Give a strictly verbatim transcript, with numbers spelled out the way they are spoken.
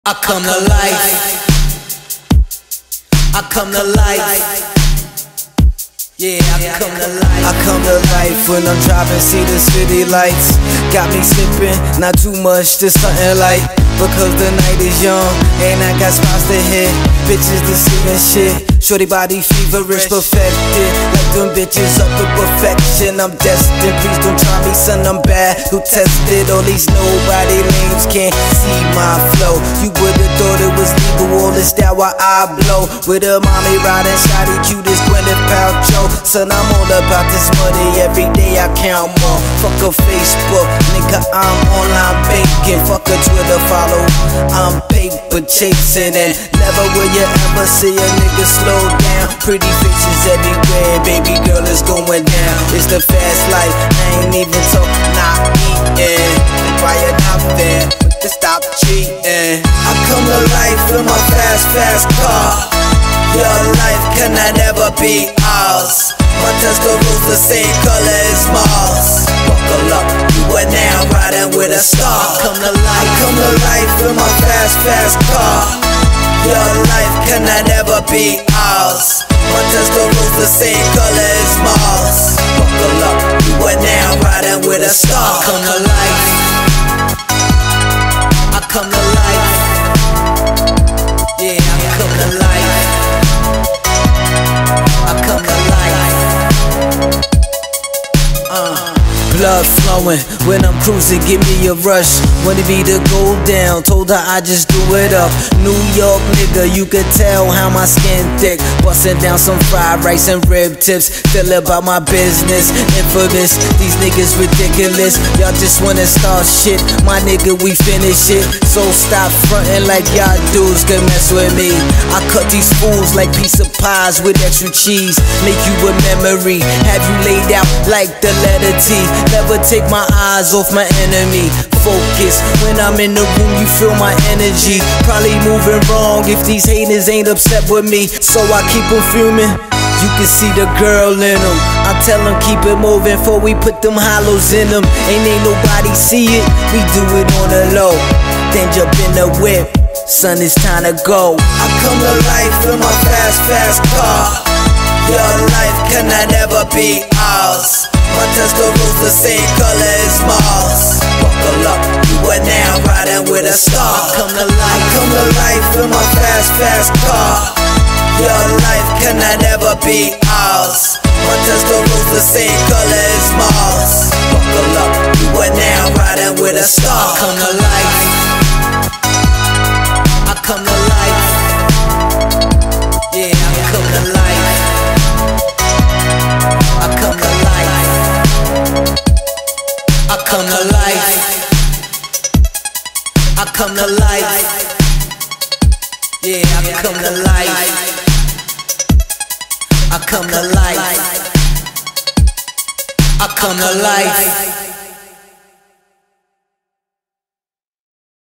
I come to life. I come to life. Yeah, I come to life. I come to life when I'm driving, see the city lights. Got me slipping, not too much, just something light. Because the night is young, and I got spots to hit. Bitches to see and shit. Shorty body feverish, perfected. Like them bitches up to perfection. I'm destined, please don't try me, son, I'm bad. Who tested all these nobody lames can't see my flow. You would've thought it was legal, all this that while I blow. With a mommy riding shotty, cute as Gwyneth Paltrow. Son, I'm all about this money, every day I count more. Fuck a Facebook, nigga, I'm online banking. Fuck a Twitter follow, I'm paper chasing. And never will you ever see a nigga slow down. Pretty faces everywhere, baby girl, it's going down. It's the fast life, I ain't even talking, not eating. Why you not there? To stop cheating. I come to life in my fast, fast car. Your life cannot ever be ours. My Tuscaro's the same color as Mars. Buckle up, you are now riding with a star. I come to life, I come to life in my fast, fast car. Your life cannot ever be ours. My Tuscaro's the same color as Mars. Buckle up, you are now riding with a star. I come to life. I come to life. Yeah, I come to life. I come to life. Uh. Blood flowing when I'm cruising, give me a rush. Wanted me to go down, told her I just do it up. New York nigga, you could tell how my skin thick. Busting down some fried rice and rib tips. Still about my business, infamous. These niggas ridiculous. Y'all just wanna start shit, my nigga, we finish it. So stop frontin' like y'all dudes can mess with me. I cut these fools like piece of pies with extra cheese. Make you a memory, have you laid out like the letter T. Never take my eyes off my enemy. Focus, when I'm in the room you feel my energy. Probably moving wrong if these haters ain't upset with me. So I keep them fuming. You can see the girl in them. I tell them keep it moving before we put them hollows in them. Ain't ain't nobody see it, we do it on the low. Then jump in the whip, son, it's time to go. I come to life in my fast, fast car. Your life cannot ever be ours. My Tuscaro's the same color as Mars. Buckle up, you are now riding with a star. I come to life, come to life in my fast, fast car. Your life cannot ever be ours. My Tuscaro's the same color as Mars. Buckle up, you are now riding with a star. I come to life. I come to life. Yeah, I come to life. I come to life. I come to life. I come to life. Yeah, I come to life. I come to life. I come to life.